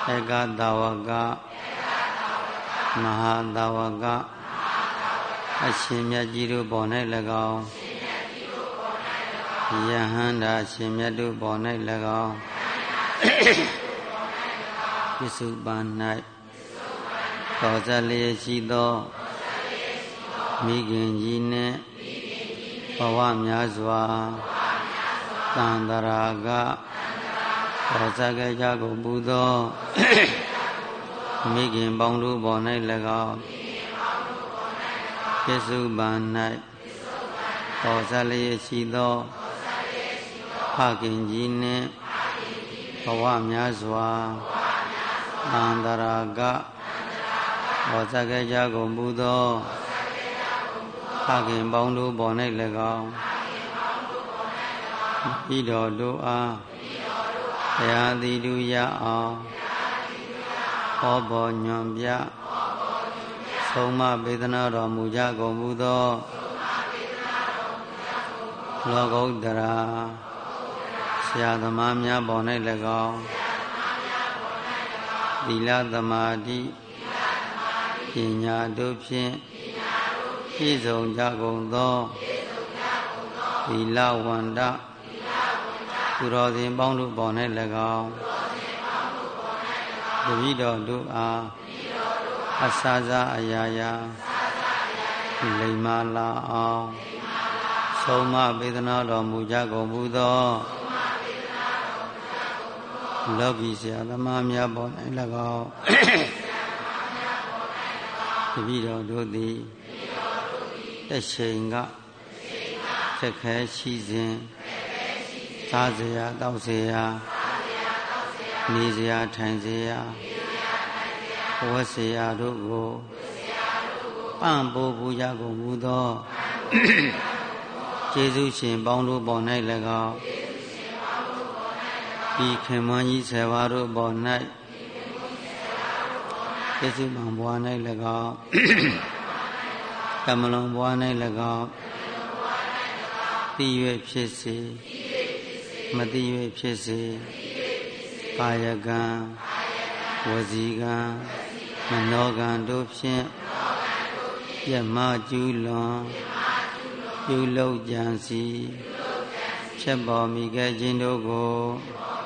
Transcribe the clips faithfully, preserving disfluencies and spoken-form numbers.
Ekadawaka Mahadawaka Ashimyajiru Bonai Lagao Yahanda Shimyadu Bonai Lagao Yisubanai Kozali Shido Migin Jine Pawamyazwa Tandaraga Kozage Jago Budo Migin Bondu Bonai Lagao Yisubanai Kozali Shido Pagin Jine Pawamyazwa Tandaraga Kozage Jago Budo Pagin Bondu Bonai Lagao Ido Dua Yadi Duya Obo Nyombya Soma Vedana Ramuja Gobudo Logodara Syadamamya Bonai Lagao Dila Damadi Pinya Dupin Izong Jagondo Dila Wanda Turodin Bondu Bonai Lagao Davido Dua Asaza Ayaya Limala Soma Vedana Ramuja Gobudo Logi Syadamamya Bonai Lagao Davido Dudi Teshinga Tekhe Shizin Tazaya Dausaya Nizaya Tanzaya Wasaya Rugo Pambo Buya Gobudo Jesu Shin Bondu Bonai Lagao Ikemani Sevaru Bonai Jesu Mambuanai Lagao Kamalon Buanai Lagao Tiwe Pisi Matiwe Pisi Kayagan Wazigan Manogan Dupshin Yama Julon Yulo Jansi Chebo Mika Jindogo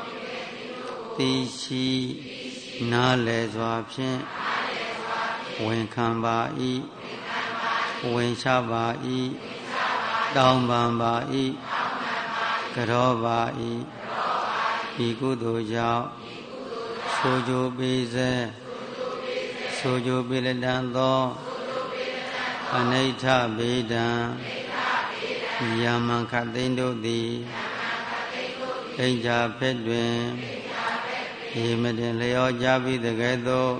Tishi Nale Zwapshin Winkamba I Winshaba I Daumbamba I Karoba I Ikudo Jao Sojo Beze Sojo Biledando Aneta Bedan Yamankatindo Di Eja Pedwin Himedin Leo Jabi the Gedo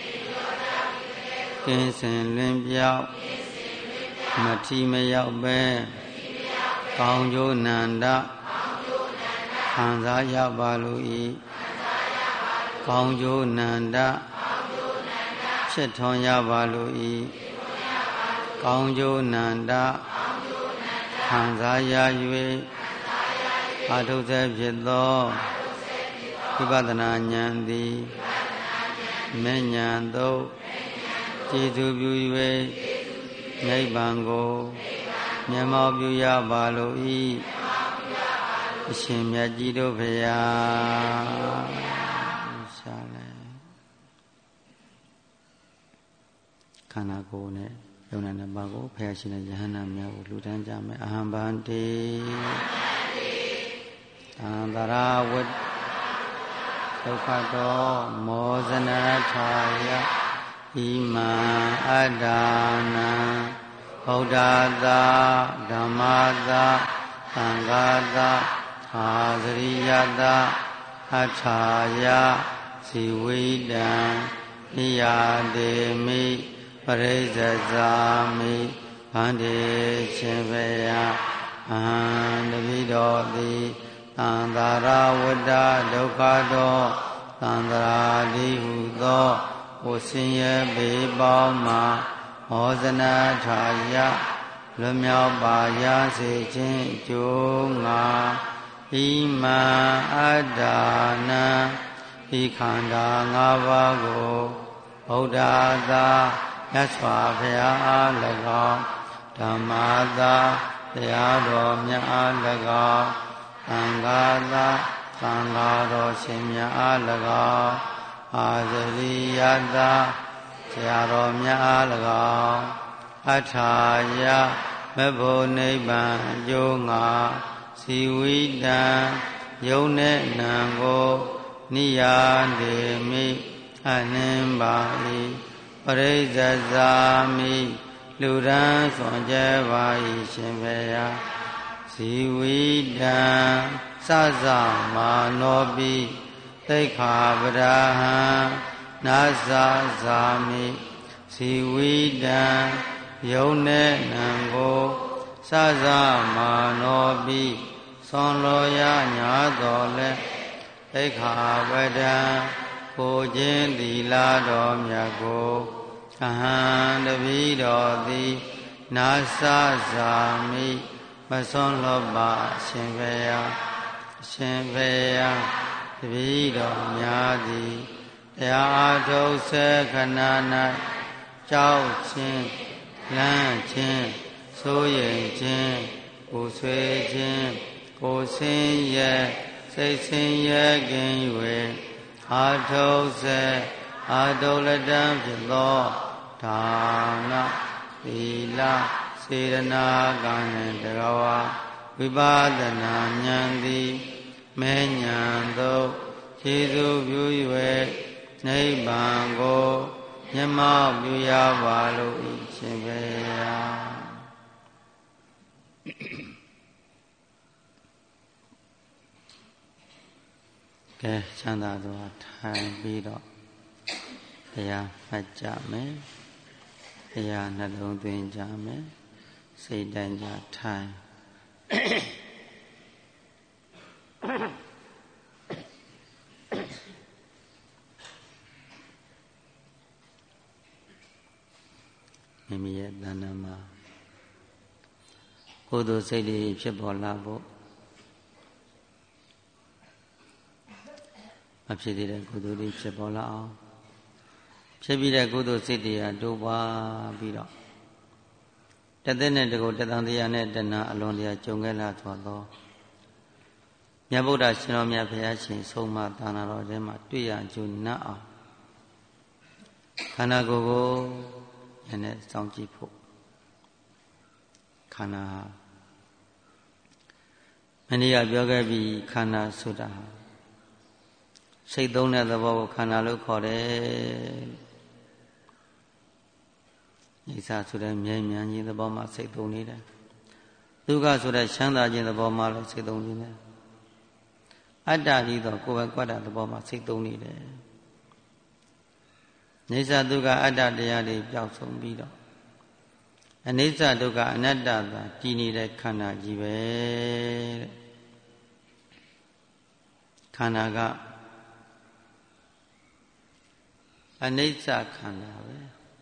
Kinsen Limpiao Mati Mayao Be Kaunjo Nanda Hanza Yabalui Kaunjo Nanda Cheton Yabalui Kaunjo Nanda Hanza Yayue Adose Pido Vipatana Nyandi Menyando Jesu Buyue Naibango Nyama Buya Balui Shimyajido Veya Kanakone Yonana Bago Pashina Jahana Myago Lutan Jame Ahambante Andara Wood Okato Mozana Chaya Ima Adana Hodada Damada Angada Azriyada Achaya Siwidan Iyademi Parizazami Pande Cheveya Andavido Di Tandara Wada Dokado Tandara Dihudo Osinye Bibama Ozana Chaya Lumya Baya Sechin Junga Ima Adana ဤခန္ဓာငါးပါးကိုဗုဒ္ဓသာမြတ်စွာဘုရားအား၎င်းဓမ္မသာတရားတော်မြတ်အား၎င်းသံဃာသာသံဃာတော်ရှင်မြတ်အား၎င်းအာဇရိယသာဆရာတော်မြတ်အား၎င်းအထာယမဘုနိဗ္ဗာန်အကျိုးငါစီဝိတံယုံနဲ့နံကိုနိယာဒေမိအနှင်းပါ၏ပရိစ္ဆဇာမိလူရန်စွန်ကြဲပါ၏ရှင်ဘုရားစီဝိတံစသမာနောပိသိက္ခာပဒဟံနာဇာဇာမိစီဝိတံယုံနဲ့နံကိုစသမာနောပိသွန်လိုရညာတော်လဲသိက္ခာပဒံကိုခြင်းသီလတော်မြတ်ကိုအဟံတပိတော်သည်နာသဇာမိမသွန်လောပါရှင်ဘုရားရှင်ဘုရားတပိတော်များသည်တရားအားထုတ်စေခဏ၌ကြောက်ခြင်းလန့်ခြင်းစိုးရိမ်ခြင်းကိုဆွေးခြင်းကိုဆင်းရဲစိတ်ဆင်းရဲခြင်း၍အာထုတ်စေအာတုလတံဖြစ်သောဒါနသီလစေရနာကံနှင့်တကဝဝိပဿနာဉာဏ်သည်မဲဉာဏ်သို့ခြေစုပြု၍နိဗ္ဗာန်ကိုမျက်မှောက်ပြုရပါလို့ဤရှင်ဘုရားကဲချမ်းသာစွာထိုင်ပြီးတော့တရားမှတ်ကြမယ်တရားနှလုံးသွင်းကြမယ်စိတ်တိုင်းကြထိုင်မိမိရဲ့တဏ္ဍာမှာကုသိုလ်စိတ်တွေဖြစ်ပေါ်လာဖို့မဖြစ်သေးတဲ့ကုသိုလ်တွေဖြစ်ပေါ်လာအောင်ဖြစ်ပြီးတဲ့ကုသိုလ်စိတ်တွေကတိုးပွားပြီးတော့တသက်နဲ့တကူတသံတရားနဲ့တဏှာအလွန်တရာကြုံခဲ့လာသောမြတ်ဗုဒ္ဓရှင်တော်မြတ်ဘုရားရှင်ဆုံးမသာနာတော်ထဲမှာတွေ့ရကြုံနတ်အောင်ခန္ဓာကိုယ်ကိုယနေ့စောင့်ကြည့်ဖို့ခန္ဓာမနေ့ကပြောခဲ့ပြီးခန္ဓာဆိုတာစိတ်သုံးတဲ့သဘောကိုခန္ဓာလို့ခေါ်တယ်ဣစ္ဆာဆိုတဲ့မြဲမြံခြင်းသဘောမှာစိတ်သုံးနေတယ်ဒုက္ခဆိုတဲ့ချမ်းသာခြင်းသဘောမှာလည်းစိတ်သုံးနေတယ်အတ္တကြီးသောကိုယ်ပဲကွက်တာသဘောမှာစိတ်သုံးနေတယ်နိစ္စဒုက္ခအတ္တတရားတွေပျောက်ဆုံးပြီးတော့အနိစ္စဒုက္ခအနတ္တသာတည်နေတဲ့ခန္ဓာကြီးပဲတဲ့ခန္ဓာကအနိစ္စခန္ဓာပဲ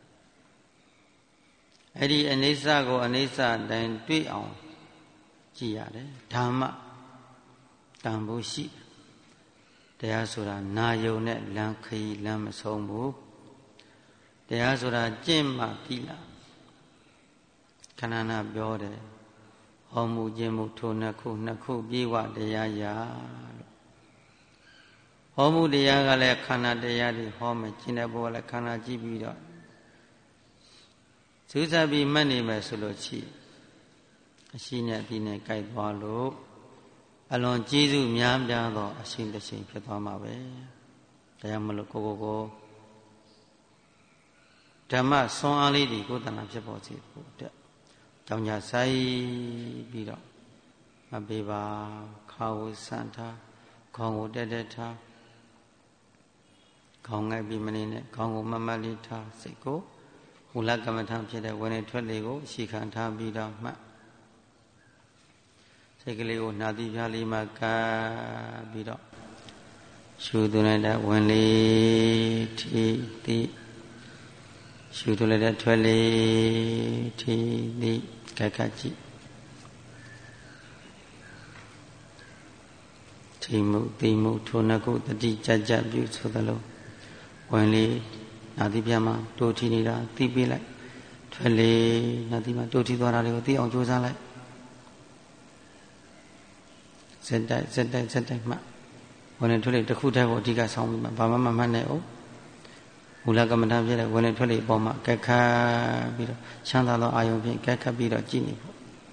အဲ့ဒီအနိစ္စကိုအနိစ္စတိုင်းတွေ့အောင်ကြည့်ရတယ်ဓမ္မတန်ဖို့ရှိတရားဆိုတာနာယုံနဲ့လမ်းခရီးလမ်းမဆုံးဘူးတရားဆိုတာကျင့်မှပြီးလားခဏနာပြောတယ်ဟောမှုကျင့်မှုထိုနှစ်ခုနှစ်ခုပြေဝတရားရာလို့ဟောမှုတရားကလည်းခန္ဓာတရားတွေဟောမယ်ကျင့်တဲ့ဘုရားလည်းခန္ဓာကြည့်ပြီးတော့စူးစပ်ပြီးမှတ်နေမယ်ဆိုလို့ရှိအရှိနဲ့အပြီးနဲ့ကြိုက်သွားလို့အလွန်ကျေးဇူးများပြားသောအရှင်တစ်ချိန်ဖြစ်သွားမှာပဲဒါကြောင့်မလို့ကိုကိုကိုဓမ္မဆွမ်းအားလေးတွေကိုယ်တဏ္ဍဖြစ်ပေါ်စေဖို့အတွက်ကြောင့်ညာဆိုင်ပြီးတော့မပေးပါခါဝဆန်ထားခေါင်းကိုတက်တက်ထားခေါင်းငိုက်ပြီးမနေနဲ့ခေါင်းကိုမမတ်လေးထားစိတ်ကိုမူလကမ္မထဖြစ်တဲ့ဝင်နေထွက်လေကိုရှီခံထားပြီးတော့မှတ်စိတ်ကလေးကိုနာတိပြားလေးမှကပ်ပြီးတော့ရှုသွင်းလိုက်တဲ့ဝင်လေးထီတိရှုသွင်းလိုက်တဲ့ထွက်လေးထီတိကက်ကကြည့်ထစိတ်မှုသိမှုထိုနှစ်ခုတတိကြကြပြုဆိုသလိုဝင်လေနာသီပြမှာတိုးထီနေတာသိပေးလိုက်ထွက်လေနာသီမှာတိုးထီသွားတာတွေကိုသိအောင်ကြိုးစားလိုက်စက်တိုက်စက်တိုက်စက်တိုက်မှဝင်လေထွက်လေတစ်ခုတည်းကိုအဓိကဆောင်းပြီးမှဘာမှမမှတ်နဲ့အောင်မူလကမ္မဋ္ဌာန်းပြတဲ့ဝင်လေထွက်လေအပေါ်မှာကက်ခတ်ပြီးတော့ချမ်းသာသောအာယုံဖြင့်ကက်ခတ်ပြီးတော့ကြည်နေဖို့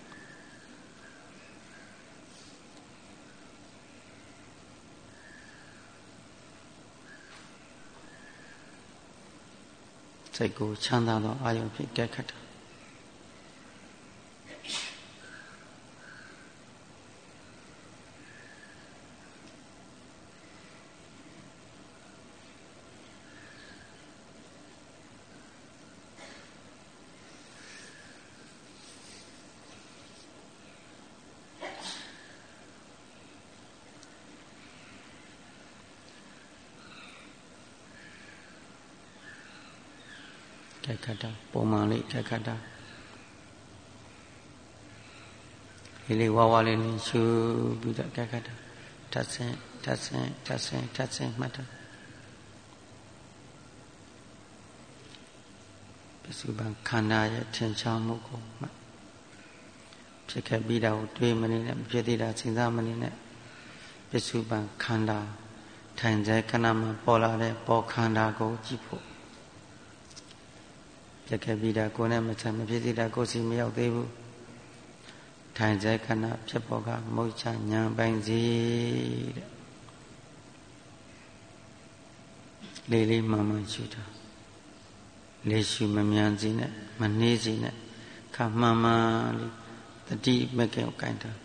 စိတ်ကိုချမ်းသာသောအာယုံဖြင့်ကဲခတ်တာကဲခတ်တာပုံမှန်လေးကဲခတ်တာလေးလေးဝါဝါလေးလေးရှုပြီးတော့ကဲခတ်တာထပ်ဆင်းထပ်ဆင်းထပ်ဆင်းထပ်ဆင်းမှတ်တာပစ္စုပန်ခန္ဓာရဲ့ထင်ရှားမှုကိုမှတ်ဖြစ်ခဲ့ပြီးတာကိုတွေးမနေနဲ့ဖြစ်သေးတာစဉ်းစားမနေနဲ့ပစ္စုပန်ခန္ဓာထိုင်စေခဏမှာပေါ်လာတဲ့ပေါ်ခန္ဓာကိုကြည့်ဖို့ဖြစ်ခဲ့ပြီးတာကိုယ်နဲ့မဆက်မဖြစ်သေးတာကိုယ်စီမရောက်သေးဘူးထိုင်စေခဏဖြစ်ပေါ်ကမုတ်ချညာပိုင်စီတဲ့လေးလေးမှန်မှန်ရှုတာလေးရှုမမြန်စီနဲ့မနှေးစီနဲ့ခါမှန်မှန်လေးတတိမကဲကိုကိုင်းတာ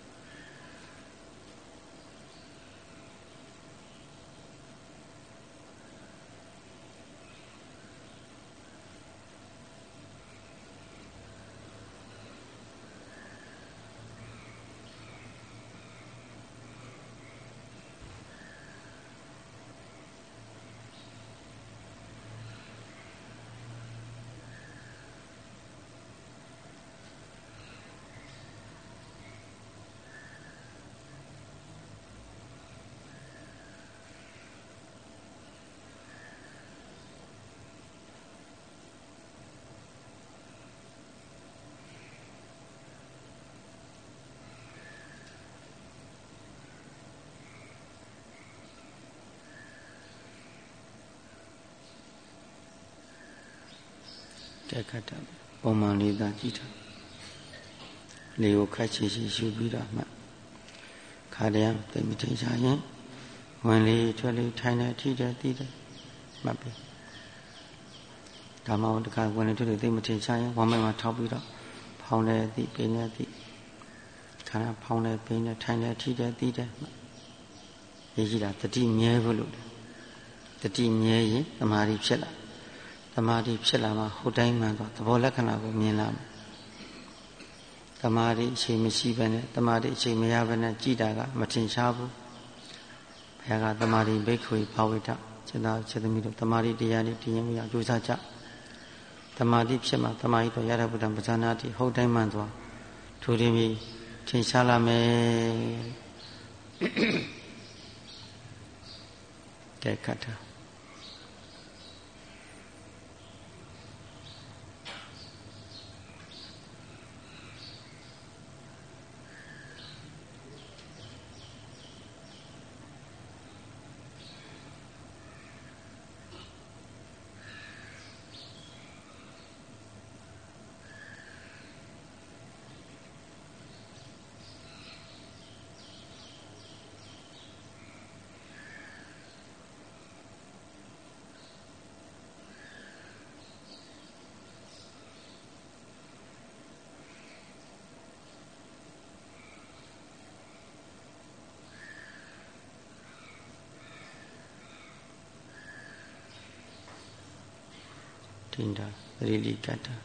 ကဲခတ်တာပုံမှန်လေးသာကြည့်တာလေကိုခတ်ချီချီရှုပြီးတော့မှခါတည်းသိမထင်ရှားရင်ဝင်လေထွက်လေထိုင်နေထိတယ်တီးတယ်မှတ်ပြီဒါမှမဟုတ်တခါဝင်လေထွက်လေသိမထင်ရှားရင်ဝမ်းမိုက်မှာထောက်ပြီးတော့ဖောင်းတယ်တီးပင်းတယ်တီးခါဖောင်းတယ်ပင်းတယ်ထိုင်တယ်ထိတယ်တီးတယ်ရေးကြည့်တာတတိမြဲဖို့လို့တတိမြဲရင်သမာဓိဖြစ်လာသမာဓိဖြစ်လာမှဟိုတိုင်းမှန်တော့သဘောလက္ခဏာကိုမြင်လာမယ်သမာဓိအချိန်မရှိဘဲနဲ့သမာဓိအချိန်မရဘဲနဲ့ကြည်တာကမထင်ရှားဘူးဘုရားကသမာဓိဘိက္ခွေဘာဝိတစေတစေတမိတို့သမာဓိတရားတွေတည်ရင်မရကြိုးစားကြသမာဓိဖြစ်မှသမာဓိတော့ရတဲ့ဗုဒ္ဓံပဇာနာတိဟိုတိုင်းမှန်သွားထိုတွင်ပြီးထင်ရှားလာမယ်ကဲခတ်တာတင်တာသတိလိကတ္တာ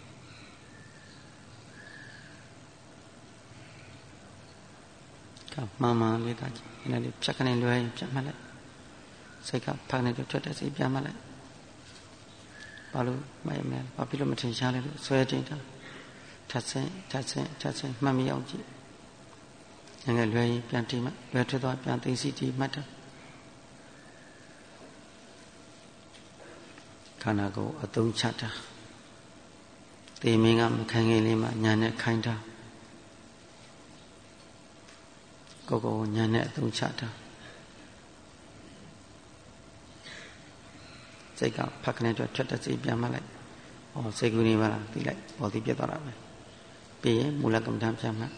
ကမှန်မှန်လေးတာကြည့်အဲ့ဒါလေးဖြတ်ကနေလွယ်ရင်ဖြတ်မှတ်လိုက်စိတ်ကဖတ်နေတော့ထွက်တဲ့စိတ်ပြန်မှတ်လိုက်ဘာလို့မရမလဲဘာဖြစ်လို့မထင်ရှားလဲလို့ဆွဲတင်တာထပ်ဆင်းထပ်ဆင်းထပ်ဆင်းမှတ်မိအောင်ကြည့်ဉာဏ်ကလွယ်ရင်ပြန်တိမှလွယ်ထွက်သွားပြန်သိစီတိမှတ်တာခန္ဓာကိုယ်အသုံးချတာတေမင်းကမခိုင်ခင်လေးမှညာနဲ့ခိုင်းတာကိုယ်ကိုယ်ညာနဲ့အသုံးချတာစိတ်ကဖက်ခနဲ့အတွက်ထွက်တဲ့စိတ်ပြန်မှလိုက်ဟောစိတ်ကူးနေပါလားသိလိုက်ဟောဒီပြတ်သွားတာပဲပြီးရင်မူလကမ္မဋ္ဌာန်းပြန်မှ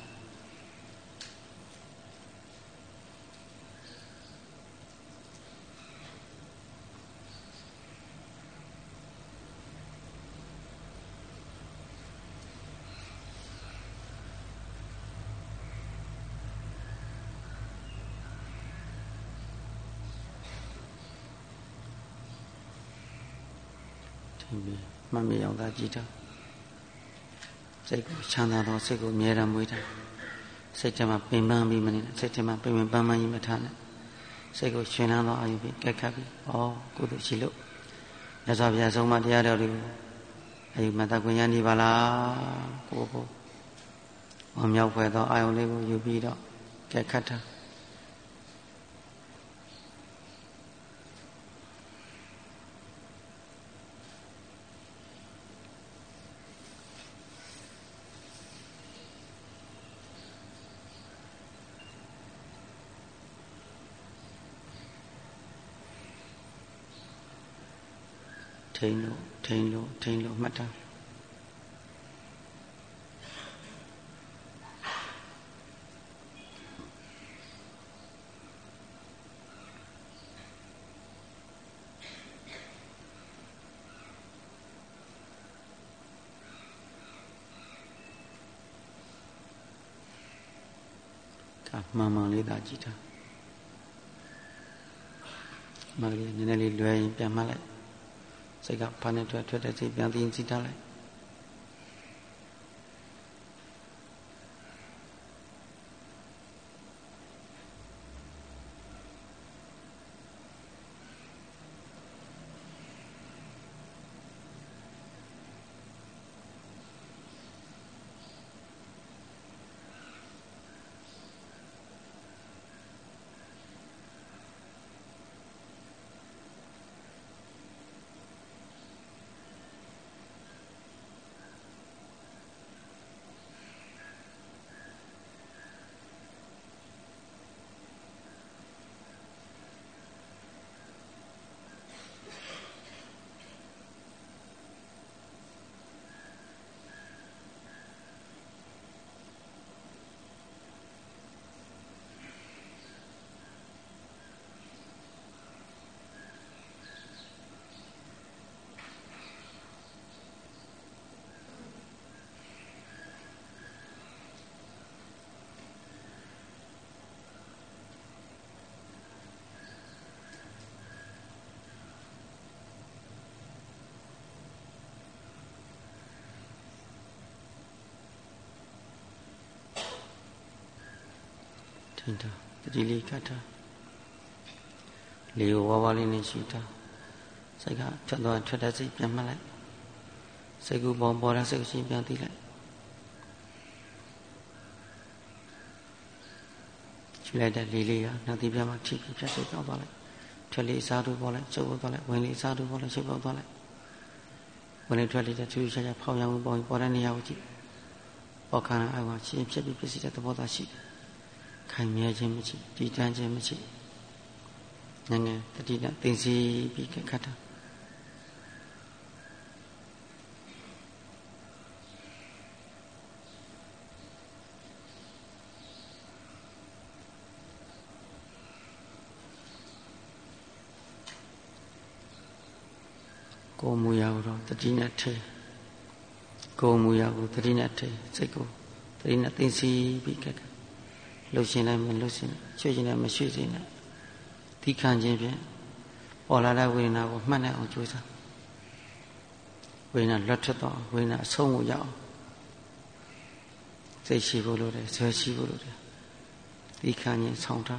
မှတ်မိအောင်သာကြည့်တာစိတ်ကိုချမ်းသာတော့စိတ်ကိုအမြဲတမ်းမွေးတာစိတ်ထဲမှာပင်ပန်းပြီးမနေနဲ့စိတ်ထဲမှာပင်ပန်းပန်းပန်းကြီးမထားနဲ့စိတ်ကိုရှင်လန်းသောအာရုံဖြင့်ကက်ခတ်ပြီးဩကုသိုလ်ရှိလို့မြတ်စွာဘုရားဆုံးမတရားတော်တွေကိုအာယုမတကွဉာဏ်ဒီပါလားကိုကိုဝမ်းမြောက်ဖွယ်သောအာယုံလေးကိုယူပြီးတော့ကက်ခတ်တာထိန်လို့ထိန်လို့ထိန်လို့မှတ်တာဒါမှန်မှန်လေးသာကြည့်တာမကလေးနည်းနည်းလေးလွယ်ရင်ပြန်မှတ်လိုက်စိတ်ကဘာနဲ့ထွက်ထွက်တဲ့စိတ်ပြန်သိရင်ကြည့်ထားလိုက်ထိန်တာတတိလေးကတ်တာလေဝါဝါလေးနဲ့ရှိတာစိတ်ကထွက်သွားထွက်တဲ့စိတ်ပြန်မှတ်လိုက်စိတ်ကူပေါ်ပေါ်တဲ့စိတ်ရှိပြန်သိလိုက်ရှိလိုက်တဲ့လေလေးကနှာသီးပြားမှာထိပြီးဖြတ်ထုတ်သွားလိုက်ထွက်လေးစားတို့ပေါ်လိုက်ချုပ်ပေါ်သွားလိုက်ဝင်လေးစားတို့ပေါ်လိုက်ချုပ်ပေါ်သွားလိုက်ဝင်လေးထွက်လေးတဲ့သူရှာရှာဖောင်းရောင်ပေါ်ပေါ်တဲ့နေရာကိုကြည့်ပေါ်ခန္ဓာအောက်ကရှင်းဖြစ်ပြီးဖြစ်စီတဲ့သဘောသားရှိတယ်ခိုင်မြဲခြင်းမရှိတည်တံ့ခြင်းမရှိငငယ်တတိယသိစီပြီးခတ်တာကိုယ်မူရတော့တတိနဲ့ထဲကိုယ်မူရကိုတတိနဲ့ထဲစိတ်ကိုတတိနဲ့သိစီပြီးခတ်လှုပ်ရှင်လိုက်မလှုပ်ရှင်ရွှေ့ရှင်လိုက်မရွှေ့ရှင်လိုက်ဒီခံခြင်းဖြင့်ပေါ်လာတဲ့ဝေဒနာကိုမှတ်နိုင်အောင်ကြိုးစားဝေဒနာလွတ်ထွက်တော့ဝေဒနာအဆုံးကိုရအောင်စိတ်ရှိဖို့လိုတယ်ဆွဲရှိဖို့လိုတယ်ဒီခံခြင်းဆောင်ထား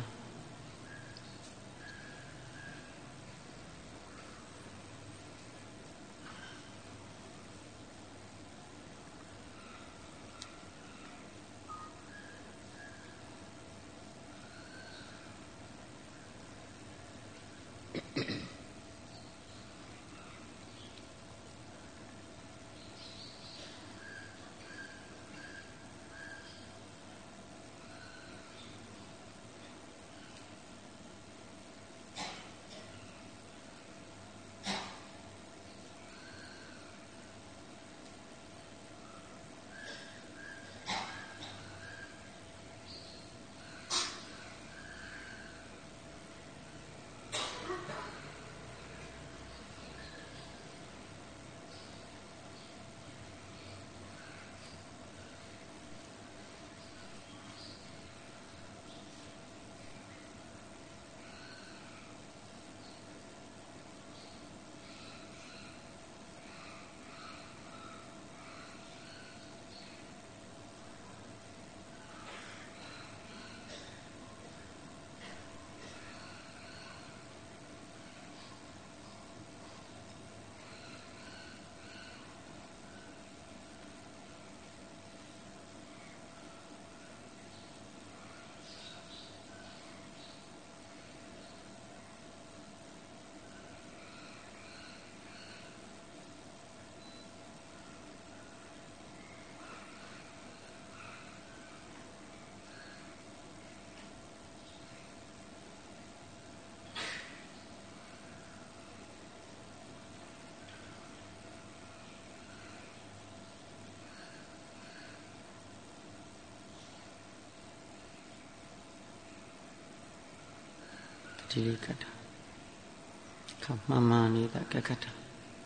ဒီလေးကတ်တာခါမှန်မှန်လေးကကတ်ကတ်တာ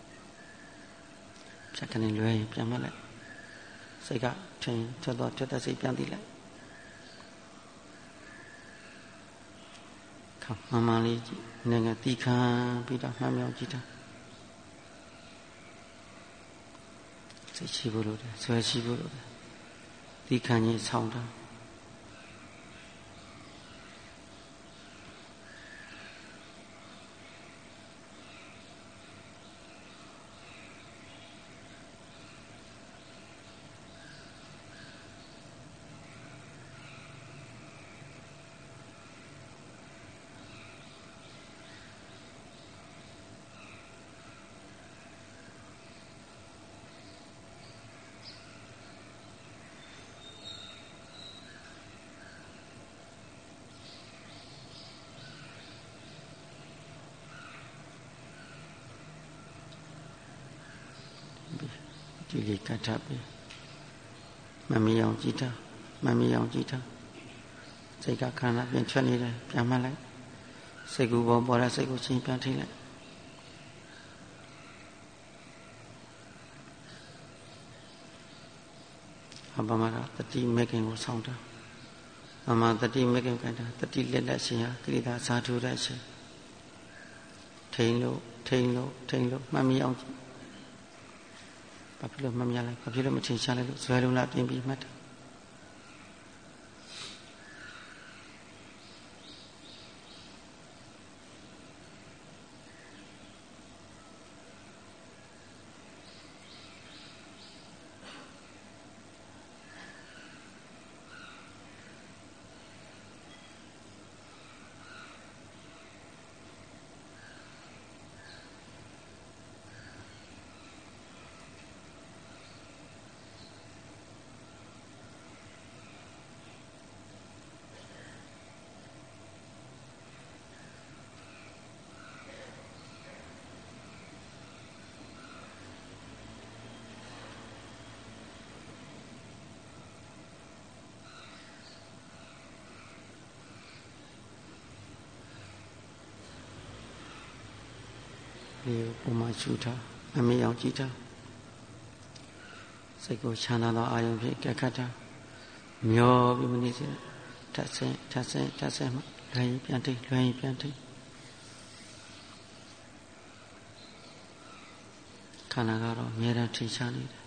ဖြတ်ကနေလွဲရင်ပြန်မှတ်လိုက်စိတ်ကထင်ထွက်တော့ထွက်တဲ့စိတ်ပြန်သိလိုက်ခါမှန်မှန်လေးကြည့်ငငယ်တီခံပြီးတော့မှန်မြောင်ကြည့်တာစိတ်ရှိဖို့လို့တယ်ဆွဲရှိဖို့လို့တယ်တီခံကြီးဆောင်းတာဒီလေးကတ်ထားပြီမမီအောင်ကြည့်တာမမီအောင်ကြည့်တာစိတ်ကခန္ဓာပြန်ထွက်နေတယ်ပြန်မှတ်လိုက်စိတ်ကူပေါ်ပေါ်တဲ့စိတ်ကိုချင်းပြန်ထိလိုက်အပမရတတိမေခင်ကိုဆောင်းတာအမတတိမေခင်ကတာတတိလက်လက်ရှင်ဟာကိရိတာဇာထုတဲ့ရှင်ထိန်လို့ထိန်လို့ထိန်လို့မှတ်မိအောင်ကြည့်ဘာဖြစ်လို့မမြင်လဲဘာဖြစ်လို့မထင်ရှားလဲလို့ဇွဲလုံးလားပြင်ပြီးမှတ်တာဒီပုံမှန်ရှုထားအမေအောင်ကြည့်ထားစိတ်ကိုချမ်းသာသောအာယုံဖြင့်ကဲခတ်ထားမျောပြီးမနေစေထပ်ဆင်းထပ်ဆင်းထပ်ဆင်းမှလွှဲရင်ပြန်ထိလွှဲရင်ပြန်ထိခန္ဓာကတော့အများအားထိရှားနေတယ်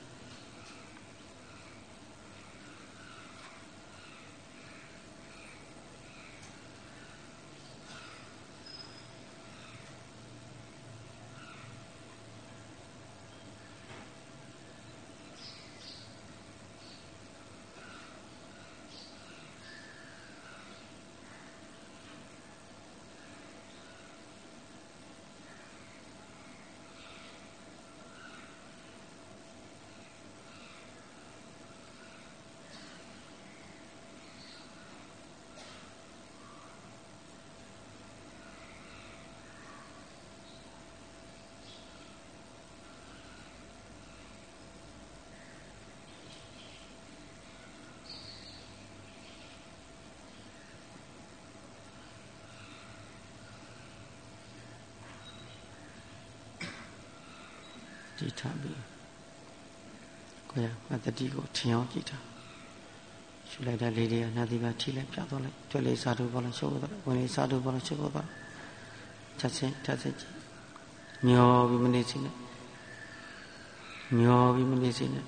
ကြည့်ထားပြီးကိုယ်ကတတိကိုထင်အောင်ကြည့်ထားရှုလိုက်တဲ့လေးတွေကနာသီပါထိလိုက်ပြတော့လိုက်တွေ့လေးစားတူပေါ်လိုက်ရှုပ်တော့ဝင်လေးစားတူပေါ်လိုက်ရှုပ်တော့ချက်ချင်းချက်ချင်းကြည့်မျောပြီးမနေစီနဲ့မျောပြီးမနေစီနဲ့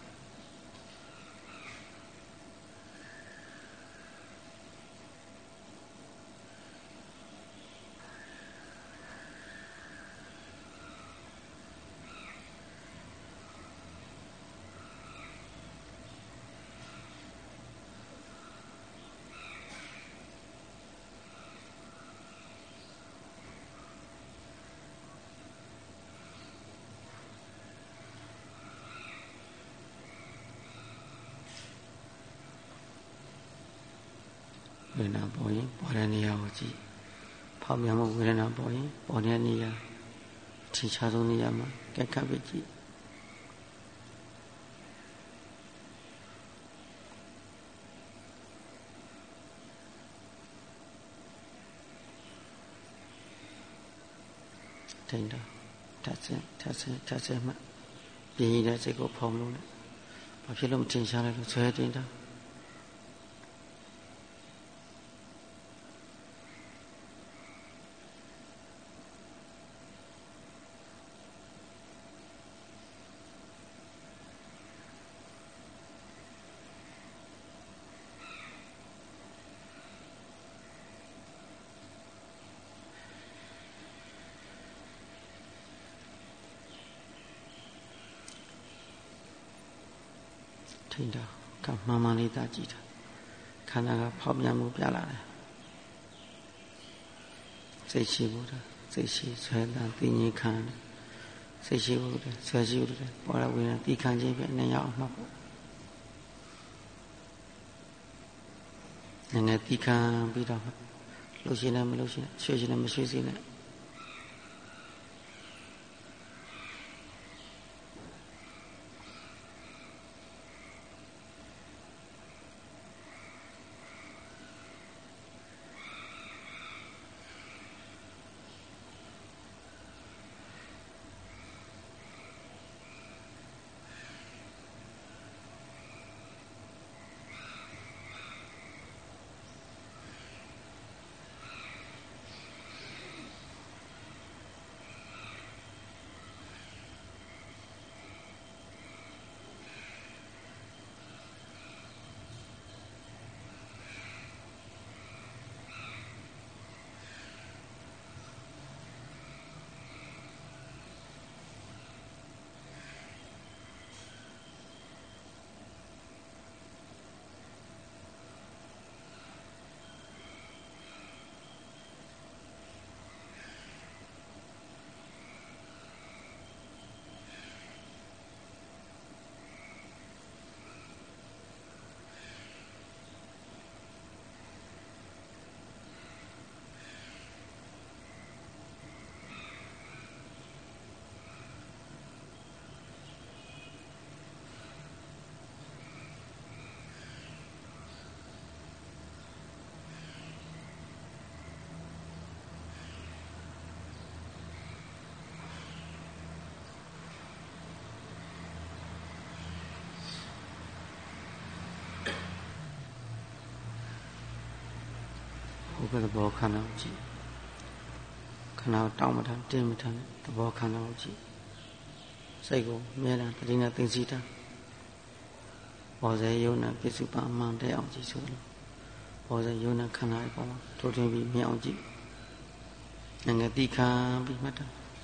ဝေဒနာပေါ်ရင်ပေါ်တဲ့နေရာကိုကြည့်ဖောက်ပြန်မှုဝေဒနာပေါ်ရင်ပေါ်တဲ့နေရာထင်ရှားဆုံးနေရာမှာကဲခတ်ပြီးကြည့်ထိန်တော့ထပ်စင်ထပ်စင်ထပ်စင်မှပြင်းရတဲ့စိတ်ကိုဖုံလို့ဘာဖြစ်လို့မထင်ရှားလဲလို့ဆွဲတင်တော့ထိန်တော့ကမှန်မှန်လေးသာကြည့်တာခန္ဓာကဖောက်ပြန်မှုပြလာတယ်စိတ်ရှိဖို့တာစိတ်ရှိဆွဲတာသိငြိခံတယ်စိတ်ရှိဖို့တာဆွဲရှိဖို့တာပေါ်လာဝင်တာသိခံခြင်းပဲအနည်းအောင်မှတ်ဖို့နည်းနည်းသိခံပြီးတော့လှုပ်ရှင်လည်းမလှုပ်ရှင်ရွှေရှင်လည်းမရွှေစေနဲ့ဘယ်သဘောခန္ဓာကိုကြည့်ခန္ဓာကိုတောင်းမထားတင်းမထားသဘောခန္ဓာကိုကြည့်စိတ်ကိုမြဲတမ်းတတိနဲ့သိသိတာဘောဇေယုံနဲ့ပြစ္စုပန်အမှန်တည်းအောင်ကြည့်ဆိုလို့ဘောဇေယုံနဲ့ခန္ဓာအပေါ်မှာထိုးထွင်းပြီးမြင်အောင်ကြည့်ငငယ်တိခံပြီးမှတ်တာ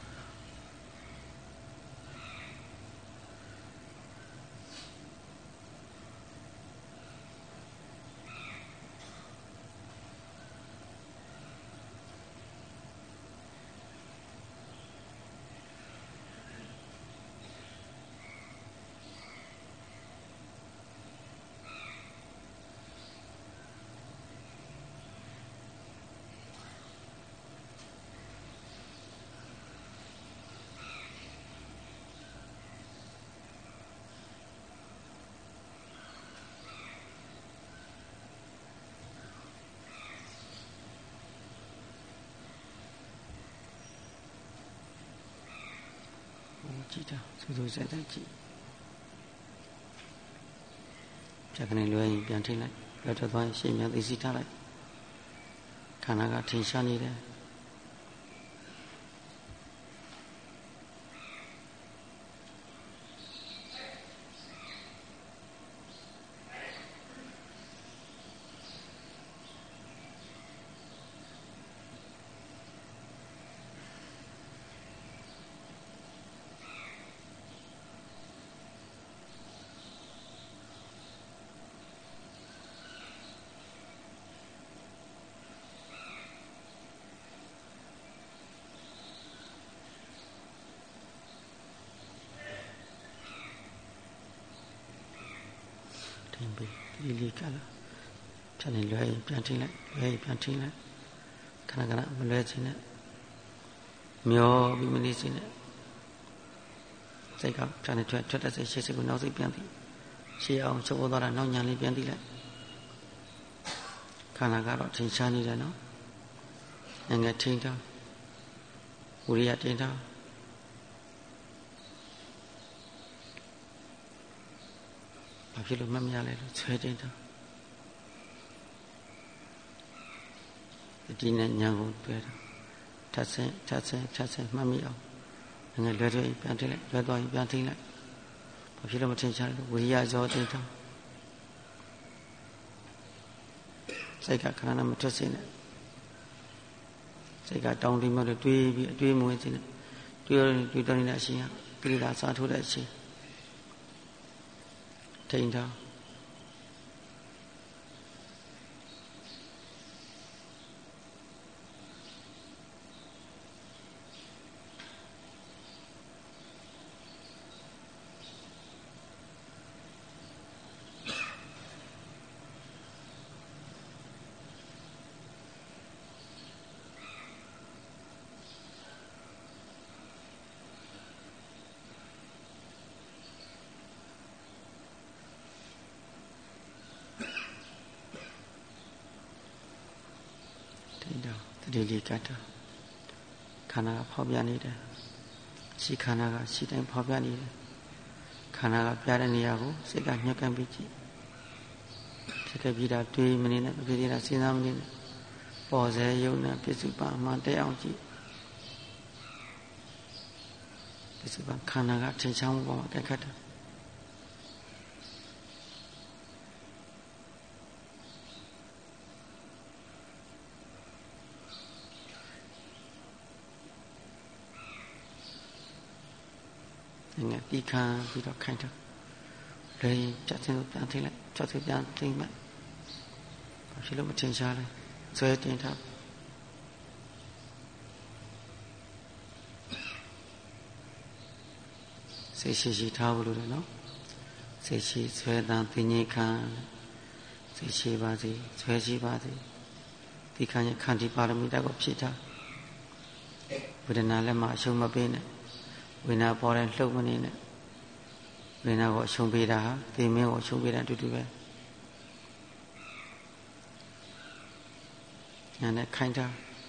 ကြည့်တာစူးစူးဆိုင်ဆိုင်ကြည့်ဖြတ်ကနေလွယ်ရင်ပြန်ထိလိုက်လွယ်ထွက်သွားရင်ရှေ့မြန်သိသိထားလိုက်ခန္ဓာကထင်ရှားနေတယ်ဒီလေးကလာဖြတ်နေလွယ်ရင်ပြန်ထိလိုက်လွယ်ရင်ပြန်ထိလိုက်ခဏခဏမလွယ်ခြင်းနဲ့မျောပြီးမနေခြင်းနဲ့စိတ်ကဖြတ်နေထွက်ထွက်တဲ့စိတ်ရှေ့စိတ်ကိုနောက်စိတ်ပြန်ပြီးရှေ့အောင်ချုပ်သွားတာနောက်ညာလေးပြန်ပြီးလိုက်ခန္ဓာကတော့ထင်ရှားနေတယ်နော်ငငယ်ထိန်ထားဝိရိယတင်ထားဘာဖြစ်လို့မမရလဲလို့ဆွဲတင်ထားဒီနဲ့ညာကိုတွေ့တာထပ်ဆင်းထပ်ဆင်းထပ်ဆင်းမှတ်မိအောင်ငယ်လွယ်လွယ်ပြန်ထိလိုက်လွယ်သွားရင်ပြန်ထိလိုက်ဘာဖြစ်လို့မထင်ရှားလဲဝိရိယဇောတင်ထားစိတ်ကခဏနဲ့မထွက်စေနဲ့စိတ်ကတောင်းတမလို့တွေးပြီးအတွေးမဝင်စေနဲ့တွေးတွေးတော့နေတဲ့အချိန်ကကိလေသာစားထိုးတဲ့အချိန်ထိန်ထားဒီဒီကတာခန္ဓာကဖောက်ပြနေတယ်ရှိခန္ဓာကရှိတိုင်းဖောက်ပြနေတယ်ခန္ဓာကပြတဲ့နေရာကိုစိတ်ကညှက်ကန်ပြီးကြည့်ဖြစ်ခဲ့ပြီးတာတွေးမနေနဲ့ဖြစ်နေတာစဉ်းစားမနေနဲ့ပေါ်စေယုံနဲ့ပြစ္စုပ္ပန်အမှန်တဲအောင်ကြည့်ပြစ္စုပ္ပန်ခန္ဓာကထင်ရှားမှုပေါ်မှာကဲခတ်တယ်ငါတီခံပြီးတော့ခိုင်းတော့လေကြက်စင်းပြန်ထိလိုက်ကြက်စင်းပြန်ထိမှဘာဖြစ်လို့မထင်ရှားလဲဇွဲတင်ထားစိတ်ရှိရှိထားဖို့လိုတယ်နော်စိတ်ရှိဇွဲတန်သိငြိခံစိတ်ရှိပါစေဇွဲရှိပါစေဒီခံရခန္တီပါရမီတက်ကိုဖြည့်ထားဝေဒနာလည်းမအရှုံးမပေးနဲ့ဝိညာဉ်ပေါ်တဲ့လှုပ်မနေနဲ့ဝိညာဉ်ကိုအရှုံးပေးတာဟာသိမင်းကိုအရှုံးပေးတဲ့အတူတူပဲညာနဲ့ခိုင်းတာ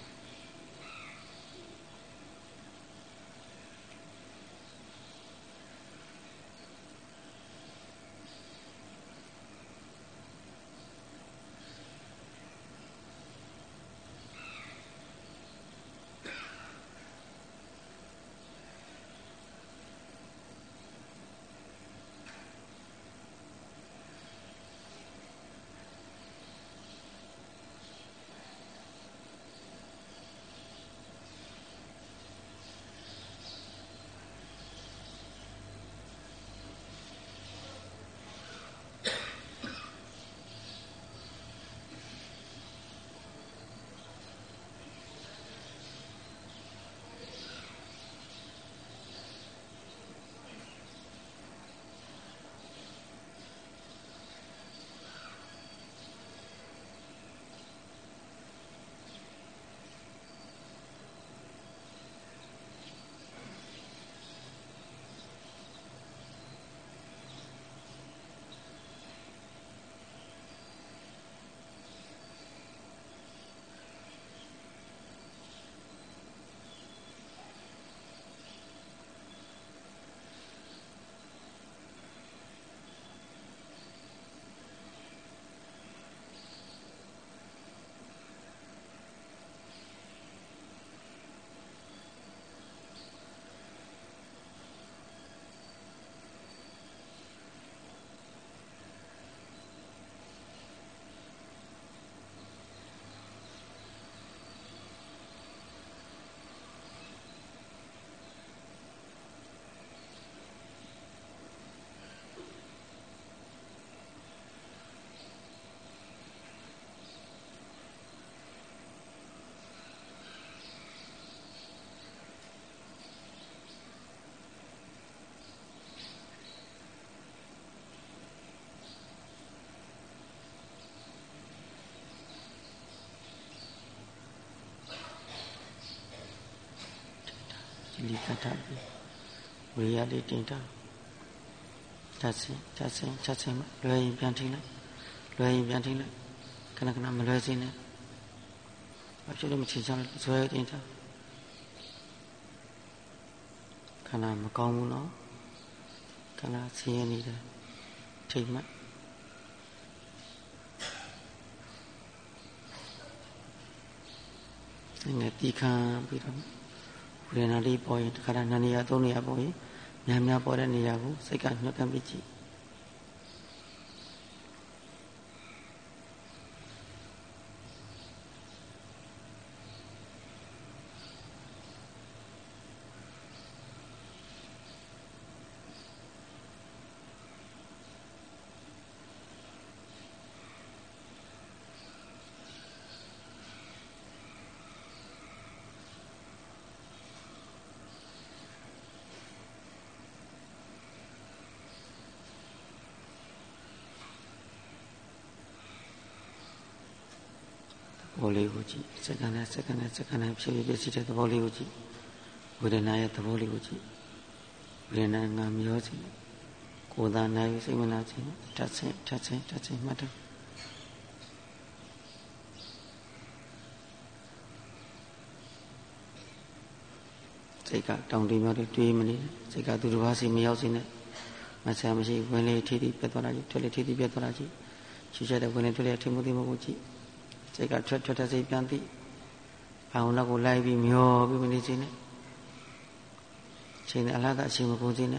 ဒီကတာဝိရိယလေးတင်တာချက်စင်ချက်စင်ချက်စင်လွယ်ရင်ပြန်ထိလိုက်လွယ်ရင်ပြန်ထိလိုက်ခဏခဏမလွယ်စေနဲ့ဘာဖြစ်လို့မချင်ချင်လဲဇွဲတင်တာခန္ဓာမကောင်းဘူးနော်ခန္ဓာဆင်းရဲနေတယ်ထိတ်မှတ်နဲ့တီခံပြီးတော့ဝေဒနာလေးပေါ်ရင်တခါတည်းနှစ်နေရာသုံးနေရာပေါ်ရင်များများပေါ်တဲ့နေရာကိုစိတ်ကညှို့ကန်ပြီးကြည့်ဘောလေးကိုကြည့်စက္ကန့်နဲ့စက္ကန့်နဲ့စက္ကန့်နဲ့ဖြစ်ဖြစ်ဖြစ်တဲ့သဘောလေးကိုကြည့်ဝေဒနာရဲ့သဘောလေးကိုကြည့်ဝေဒနာငါမျောစီကိုယ်သာနိုင်စိတ်မနာခြင်းထပ်ဆင်းထပ်ဆင်းထပ်ဆင်းမှတ်တယ်စိတ်ကတောင်တမြောက်တွေတွေးမနေစိတ်ကသူတစ်ပါးစီမရောက်စေနဲ့မဆာမရှိဝင်လေထိတိပြတ်သွားတာကြီးထွက်လေထိတိပြတ်သွားတာကြီးချွတ်ချက်တဲ့ဝင်လေထွက်လေထိမှုသိမှုကိုကြည့်စိတ်ကထွက်ထွက်တဲ့စိတ်ပြန်သိဘာဝနာကိုလိုက်ပြီးမျောပြီးမနေခြင်းနဲ့ချိန်နဲ့အလားကအချိန်မကုန်ခြင်းနဲ့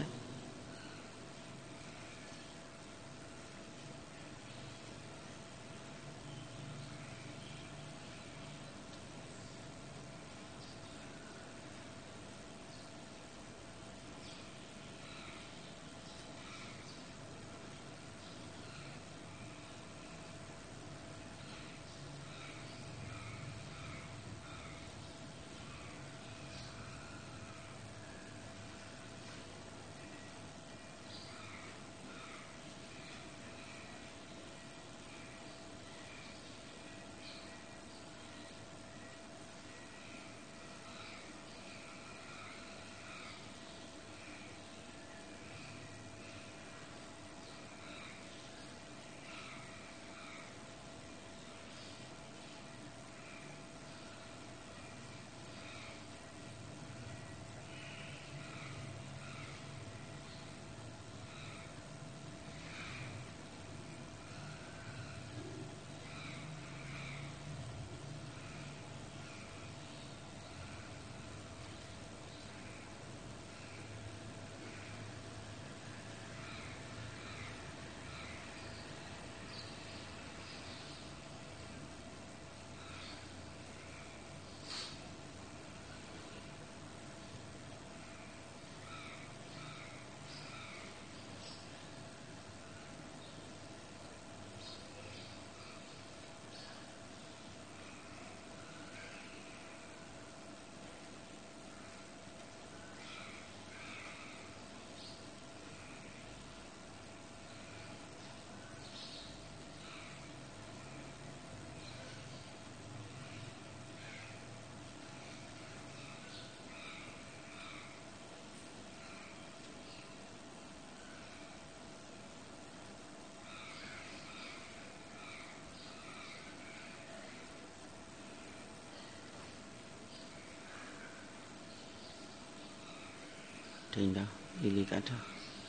ထိန်တာလေးလေးကထား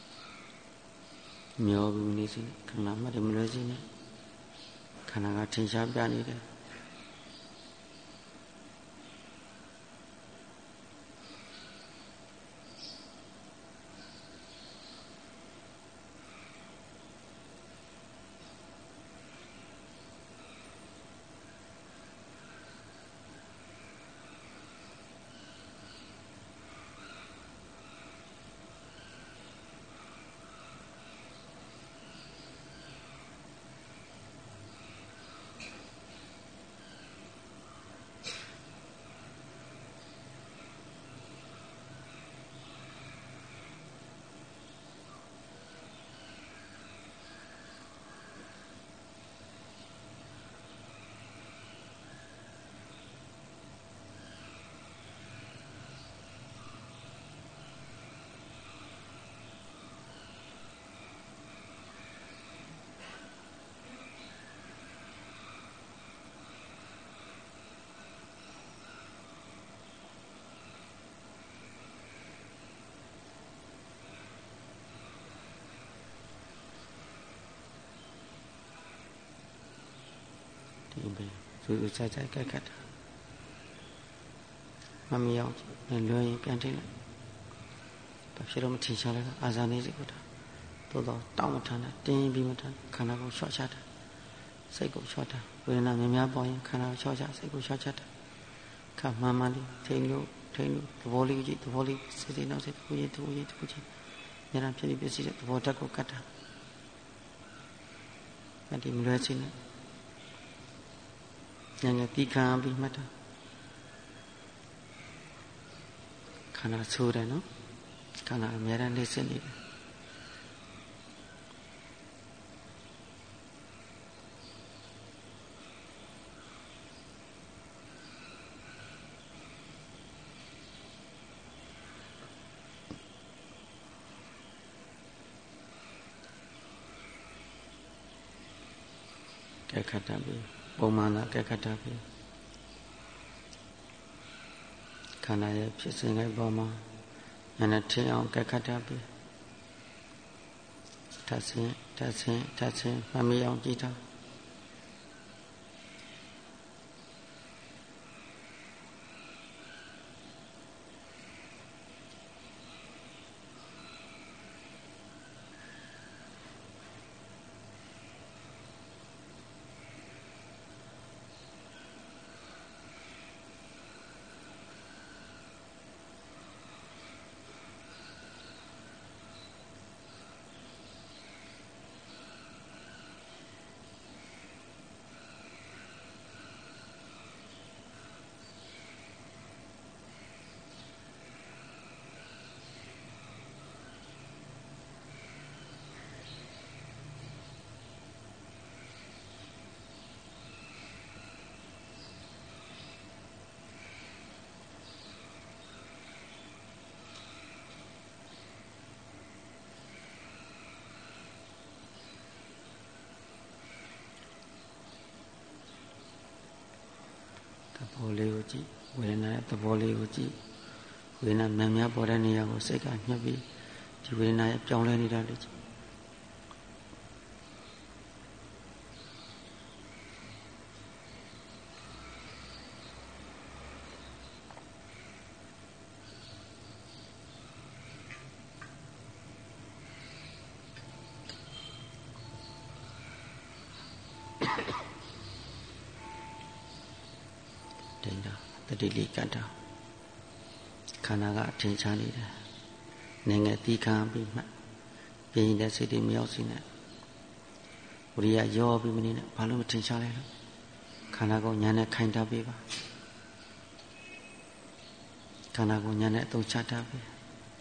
မျောပြီးနေစီခန္ဓာမှတ်တယ်မလွယ်စီနဲ့ခန္ဓာကထင်ရှားပြနေတယ်ဒီဘေးစူးစူးဆိုင်ဆိုင်ကြိုက်ခတ်တာမမရောက်နဲ့လွယ်ရင်ပြန်ထိလိုက်ဘာဖြစ်လို့မထင်ရှားလဲအာဇာနည်းစိတ်ကိုတာသို့တော့တောင်းမထမ်းတာတင်းပြီးမထမ်းခန္ဓာကိုလျှော့ချတာစိတ်ကိုလျှော့တာဝေဒနာများများပေါ်ရင်ခန္ဓာကိုလျှော့ချစိတ်ကိုလျှော့ချတာခါမှန်မှန်လေးထိန်လို့ထိန်လို့သဘောလေးကြည့်သဘောလေးစိတ်စိတ်နောက်စိတ်ကိုကြည့်ကိုကြည့်ကိုကြည့်ဉာဏ်ဖြစ်ပြီးပြည့်စုံတဲ့သဘောဓာတ်ကိုကတ်တာအဲ့ဒီမလွယ်ချင်းနဲ့ဉာဏ်နဲ့ပြီးခံပြီးမှတ်တာခန္ဓာဆိုးတယ်နော်ခန္ဓာအများအားနေစစ်နေတယ်ကဲခတ်တာပြီပုံမှန်တာကဲခတ်တာပြီခန္ဓာရဲ့ဖြစ်စဉ်တိုင်းပေါ်မှာဉာဏ်နဲ့ထင်အောင်ကဲခတ်တာပြီထပ်ဆင်းထပ်ဆင်းထပ်ဆင်းမမီအောင်ကြည့်တာသဘောလေးကိုကြည့်ဝေဒနာရဲ့သဘောလေးကိုကြည့်ဝေဒနာများများပေါ်တဲ့နေရာကိုစိတ်ကညှပ်ပြီးဒီဝေဒနာရဲ့ပြောင်းလဲနေတာလေးကြည့်တတိလေးကတ်တာခန္ဓာကအထင်ရှားနေတယ်နေငယ်တီးခံပြီးမှပြင်းတဲ့စိတ်တွေမရောက်စီနဲ့ဝိရိယရောပြီးမနေနဲ့ဘာလို့မထင်ရှားလဲလို့ခန္ဓာကိုညာနဲ့ခိုင်တတ်ပေးပါခန္ဓာကိုညာနဲ့အသုံးချတတ်ပေး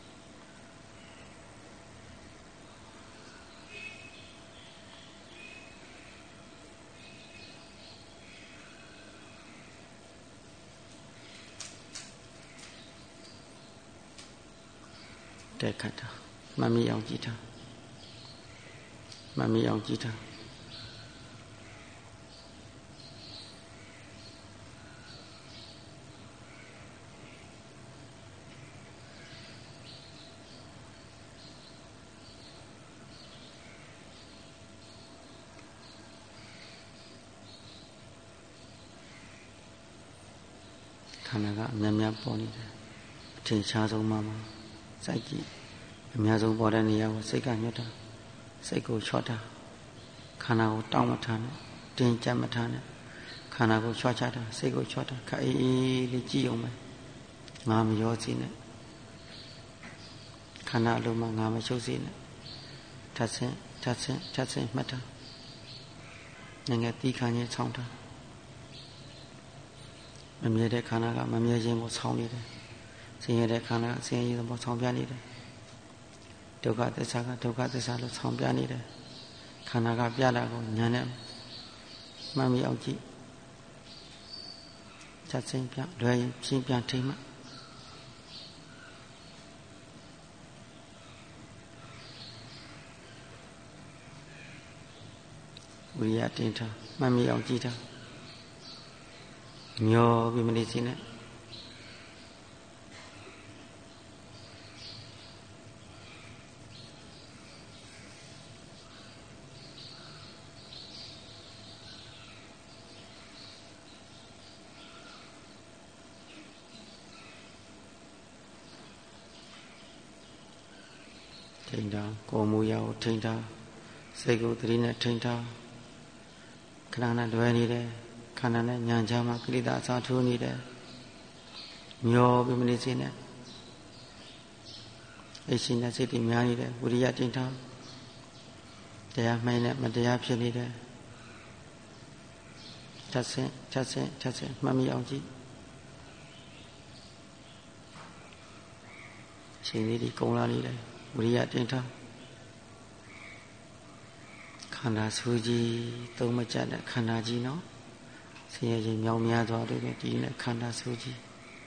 တဲ့ခတ်တာမမီအောင်ကြည့်တာမမီအောင်ကြည့်တာခန္ဓာကအများများပေါ်နေတယ်အထင်ရှားဆုံးမှမှာစိုက်ကြည့်အများဆုံးပေါ်တဲ့နေရာကိုစိတ်ကညှတ်တာစိတ်ကိုချော့တာခန္ဓာကိုတောင်းမထားနဲ့တင်းကြပ်မထားနဲ့ခန္ဓာကိုချော့ချတာစိတ်ကိုချော့တာခက်အေးအေးလေးကြည့်အောင်မယ်ငါမရောစီနဲ့ခန္ဓာအလုံးမှာငါမချုပ်စီနဲ့ထပ်ဆင်းထပ်ဆင်းထပ်ဆင်းမှတ်တာငငယ်တီးခံခြင်းဆောင်းတာမမြဲတဲ့ခန္ဓာကမမြဲခြင်းကိုဆောင်းနေတယ်ဆင်းရဲတဲ့ခန္ဓာဆင်းရဲသဘောဆောင်ပြနေတယ်ဒုက္ခသစ္စာကဒုက္ခသစ္စာလို့ဆောင်ပြနေတယ်ခန္ဓာကပြတာကိုညာနဲ့မှတ်မိအောင်ကြည့်ချက်ချင်းပြလွယ်ရင်ရှင်းပြန်ထိမှဝိရိယတင်ထားမှတ်မိအောင်ကြည့်ထားမျောပြီးမနေစီနဲ့ထိန်းထားကိုယ်မူရာကိုထိန်းထားစိတ်ကိုသတိနဲ့ထိန်းထားခဏနဲ့လွယ်နေတယ်ခန္ဓာနဲ့ဉာဏ်ချမှာကိလေသာအစားထိုးနေတယ်မျောပြီးမနေစေနဲ့အိတ်ရှင်နဲ့စိတ်တွေများနေတယ်ဝိရိယတင်ထားတရားမှိုင်းနဲ့မတရားဖြစ်နေတယ်ချက်စင်ချက်စင်ချက်စင်မှတ်မိအောင်ကြည့်ရှင်လေးဒီကုံလာနေတယ်ဝိရိယတင်ထားခန္ဓာဆူကြီးသုံးမကြတဲ့ခန္ဓာကြီးနော်ဆင်းရဲခြင်းမြောင်များသွားတယ်ဒီနဲ့ခန္ဓာဆူကြီး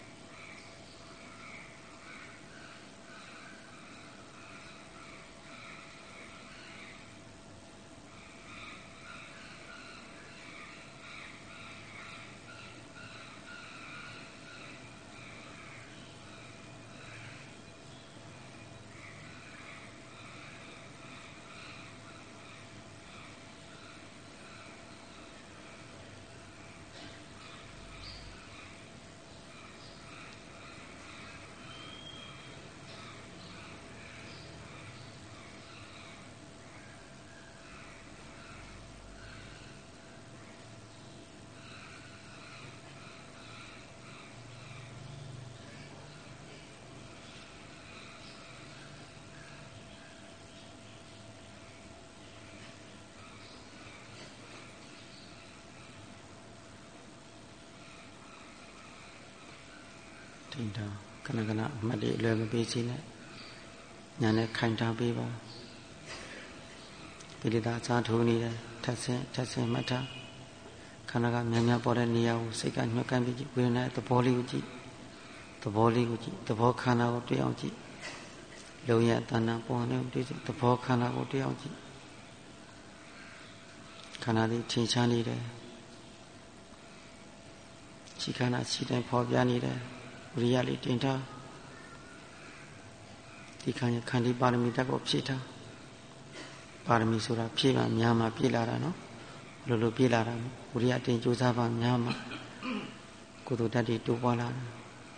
ထိန်းထားခဏခဏအမှတ်တွေအလွယ်မပေးစီနဲ့ညာနဲ့ခိုင်ထားပေးပါကိလေသာအစားထိုးနေတယ်ထပ်ဆင်းထပ်ဆင်းမှတ်ထားခန္ဓာကများများပေါ်တဲ့နေရာကိုစိတ်ကညှို့ကမ်းပြီးကြည့်ဝေဒနာသဘောလေးကိုကြည့်သဘောလေးကိုကြည့်သဘောခန္ဓာကိုတွေ့အောင်ကြည့်လုံးရတဏ္ဍပေါ်နေတွေ့ကြည့်သဘောခန္ဓာကိုတွေ့အောင်ကြည့်ခန္ဓာလေးထင်ရှားနေတယ်ခြေခန္ဓာခြေတိုင်းပေါ်ပြနေတယ်ဝိရိယလေးတင်ထားဒီခန္ဓာခန္ဒီပါရမီတက်ကိုဖြည့်ထားပါရမီဆိုတာဖြည့်မှများမှပြည့်လာတာနော်ဘယ်လိုလိုပြည့်လာတာဝိရိယတင်ကြိုးစားပါများမှကုသိုလ်ဓာတ်တွေတိုးပွားလာတယ်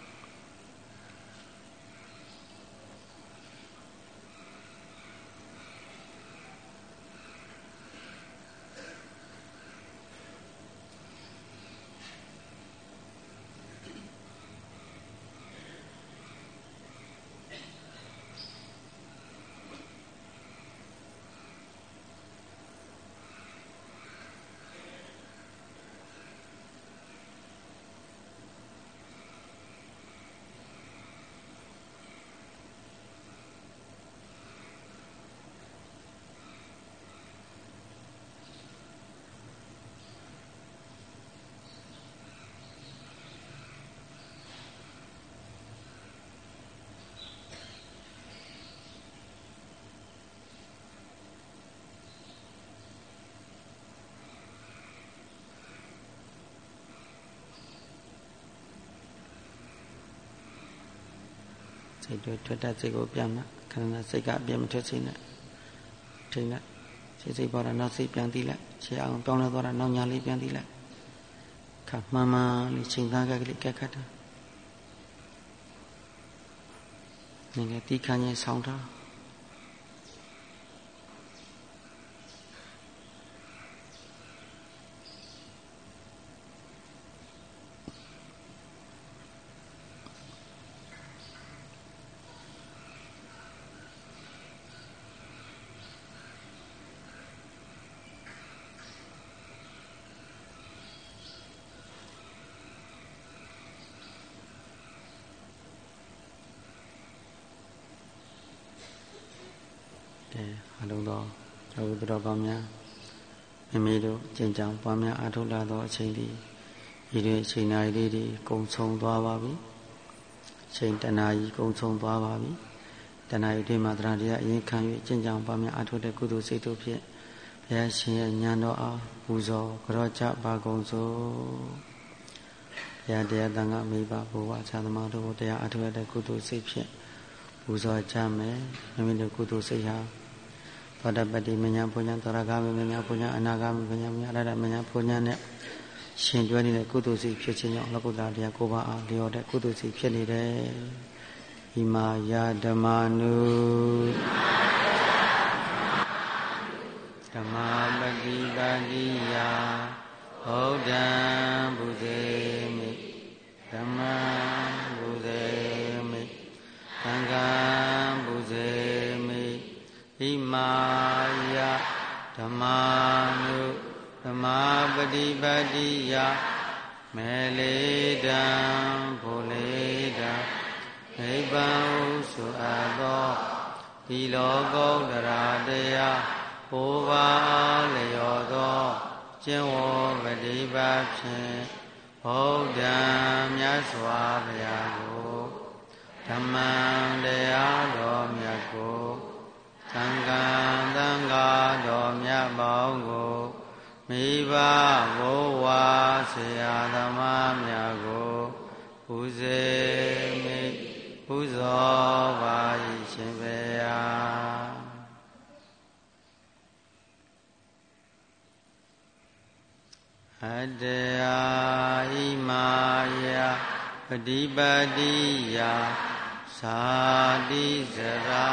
စိတ်တွေထွက်တတ်စိတ်ကိုပြန်မှခန္ဓာစိတ်ကအပြည့်မထွက်စေနဲ့ထိတ်လိုက်စိတ်စိတ်ပေါ်တာနောက်စိတ်ပြန်သိလိုက်ခြေအောင်ပြောင်းလဲသွားတာနောက်ညာလေးပြန်သိလိုက်ခါမှန်မှန်လေးချိန်သားကလေးကက်ခတ်တာငယ်ငယ်တီးခါချင်းဆောင်းတာအလုံးသောသောသူတော်ကောင်းများမိမိတို့ကျင့်ကြံပွားများအားထုတ်လာသောအချိန်ဒီဤတွင်အချိန်နာရီလေးတွေကုန်ဆုံးသွားပါပြီအချိန်တနာရီကုန်ဆုံးသွားပါပြီတနာရီတွင်မှတရားတရားအရင်ခံ၍ကျင့်ကြံပွားများအားထုတ်တဲ့ကုသိုလ်စိတ်တို့ဖြင့်ဘုရားရှင်ရဲ့ဉာဏ်တော်အားပူဇော်ကြောကြပါကုန်စို့ဘုရားတရားသံဃာမိဘဘုရားဆရာသမားတို့ကိုတရားအားထုတ်တဲ့ကုသိုလ်စိတ်ဖြင့်ပူဇော်ကြမယ်မိမိတို့ကုသိုလ်စိတ်ဟာသောတပတိမညာဘုညာသရဂါမိမညာဘုညာအနာဂါမိဘုညာမြတ်ရတမညာဘုညာနဲ့ရှင်တွဲနေတဲ့ကုသိုလ်စိတ်ဖြစ်ခြင်းကြောင့်လောကုတ္တရာတရားကိုပါအားလျော်တဲ့ကုသိုလ်စိတ်ဖြစ်နေတယ်။ဣမာယဓမ္မာနုဓမ္မပฏิပါတိယဗုဒ္ဓံဘုဇေမိဓမ္မံဘုဇေမိသံဃံဘုဇေမိဣမာယဓမ္မာနုဓမ္မပฏิပါတိယမေလေတံဘုလေတံနိဗ္ဗာန်ဟုဆိုအပ်သောဒီလောကုတ္တရာတရားဘိုးပါလျော်သောကျင့်ဝတ်ပฏิပတ်ဖြင့်ဘုဒ္ဓံမြတ်စွာဘုရားကိုဓမ္မံတရားတော်မြတ်ကိုသံဃံသံဃာတော်မြတ်ပေါင်းကိုမိဘဘိုးဝါဆရာသမားများကိုပူဇေမိပူဇော်ပါ၏ရှင်ဘုရားအတ္တယာဣမာယပฏิပါတိယသာတိစရာ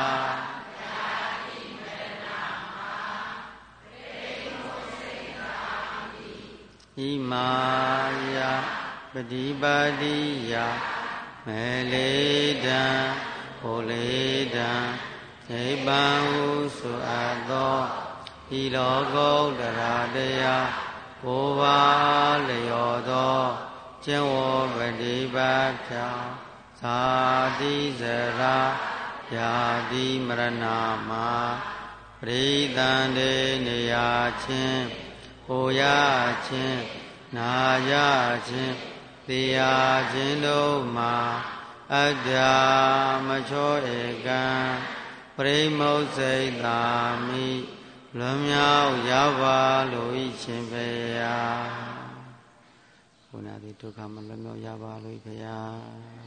ဣမာယပฏิပါတိယမေလေတံဘုလေတံနိဗ္ဗာန်ဟုဆိုအပ်သောဤလောကုတ္တရာတရားဘိုးပါလျော်သောကျင့်ဝတ်ပฏิပတ်ဖြင့်သာတိစရာယာတိမရဏမှာပရိသန္တေနေရာချင်းဟိုရချင်းနာရချင်းသိရချင်းတို့မှာအတ္တမချောဧကံပရိမုတ်စိတ်သာမိလွန်မြောက်ရပါလို့ဤရှင်ဘုရားဘုနာတိဒုက္ခမလွန်မြောက်ရပါလို့ဘုရား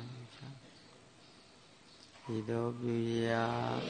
ဤသို့ပြုရာ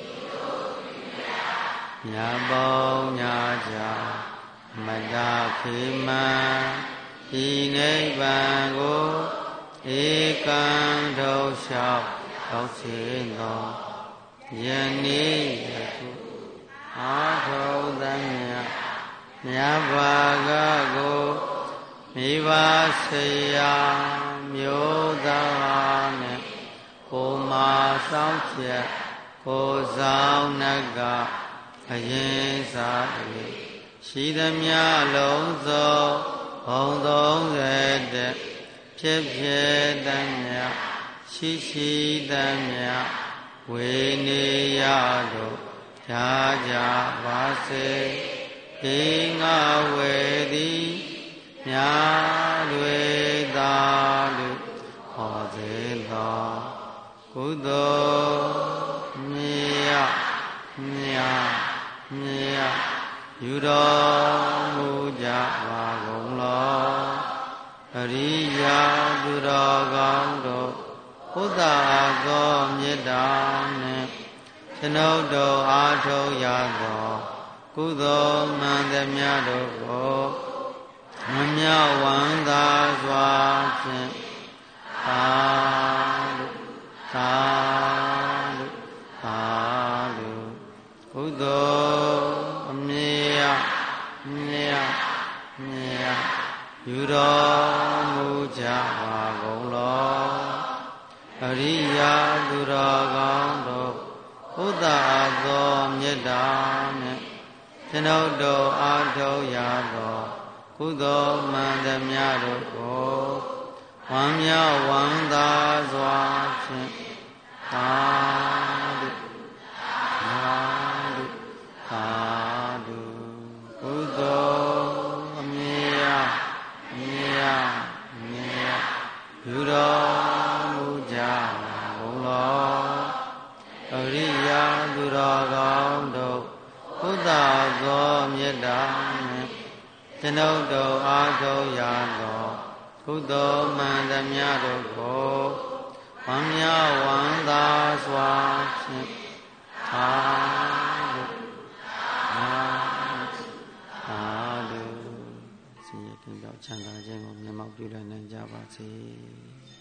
ညာပေါင်းညာကြမတခေမံဤနိဗ္ဗာန်ကိုဧကံထောက်လျှောက်သောစေသောယနေ့ယခုအာထုံသမျှမြတ်ဘာကကိုမိဘဆရာမျိုးသားနဲ့ကိုမာဆောင်ချက်ကိုဆောင်နကအရင်စား၏ရှိသမျှလုံးစုံဘုံသုံးဆယ်တည်းဖြစ်ဖြစ်သမျှရှိရှိသမျှဝေနေရတို့ကြာကြပါစေဒီငါဝေသည်ညာတွေသာလူဟောစေသောကုသိုလ်မြတ်မြတ်မြတ်ယူတော်မူကြပါကုန်လောအရိယာသူတော်ကောင်းတို့ဘုဒ္ဓသောမေတ္တာနှင့်ကျွန်ုပ်တို့အားထုတ်ရသောကုသိုလ်မှန်သမျှတို့ကိုမမြောက်ဝမ်းသာစွာဖြင့်သာလုသာလုသာလုကုသိုလ်အမြတ်မြတ်မြတ်ယူတော်မူကြပါကုန်လောအရိယာသူတော်ကောင်းတို့ဘုဒ္ဓသောမေတ္တာနှင့်ကျွန်ုပ်တို့အားထုတ်ရသောကုသိုလ်မှန်သမျှတို့ကိုဝမ်းမြောက်ဝမ်းသာစွာဖြင့်သာဓုသာဓုသာဓုကုသိုလ်အမြတ်မြတ်မြတ်ယူတော်မူကြပါကုန်လောအရိယာသူတော်ကောင်းတို့ဘုဒ္ဓသောမေတ္တာနှင့်ကျွန်ုပ်တို့အားထုတ်ရသောကုသိုလ်မှန်သမျှတို့ကိုဝမ်းမြောက်ဝမ်းသာစွာဖြင့်သာဓုသာဓုသာဓုဆင်းရဲကင်းသောချမ်းသာခြင်းကိုမျက်မှောက်ပြုနိုင်ကြပါစေ